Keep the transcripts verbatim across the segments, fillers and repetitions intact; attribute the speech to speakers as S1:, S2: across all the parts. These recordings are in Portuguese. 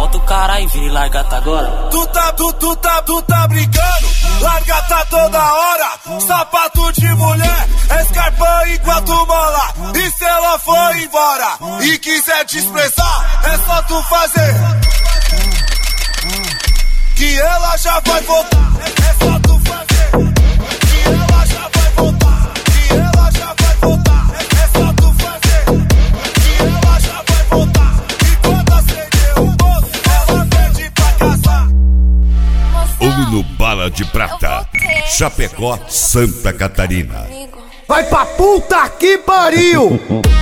S1: Volta o cara e vira largata agora.
S2: Tu tá, tu, tu tá, tu tá brincando. Largata toda hora. Sapato de mulher, escarpa enquanto mola. E se ela for embora e quiser te expressar, é só tu fazer que ela já vai voltar. É só tu fazer que ela já vai voltar. Que ela já vai voltar. É só tu fazer que ela já vai voltar. E quando acender o bolso, ela pede pra casar.
S3: Uno Bala de Prata, Chapecó, Santa Catarina.
S4: Vai pra puta que pariu!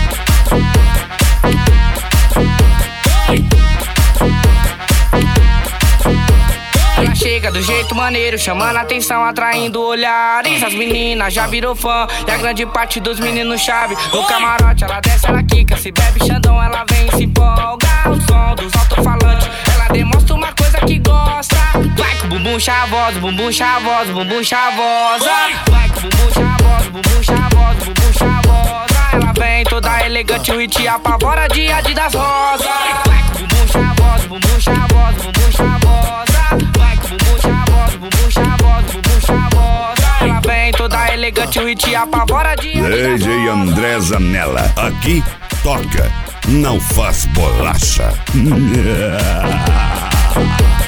S5: Ela chega do jeito maneiro, chamando a atenção, atraindo olhares. As meninas já virou fã e a grande parte dos meninos chave. No camarote ela desce, ela quica, se bebe xandão, ela vem e se empolga. O som dos alto-falantes, ela demonstra uma coisa que gosta. Vai com o bumbum chavoso, bumbum chavoso, bumbum chavosa. Vai com o bumbum chavoso, bumbum chavoso, bumbum chavosa. Ela vem toda elegante, o hit apavora de Adidas rosa. Vai com o bumbum chavoso, bumbum chavoso, bumbum chavosa. Vai com o bumbum chavoso, bumbum chavoso, bumbum chavosa. Ela vem toda elegante, o hit apavora de Adidas rosa.
S3: D J André Zanella, aqui toca, não faz bolacha.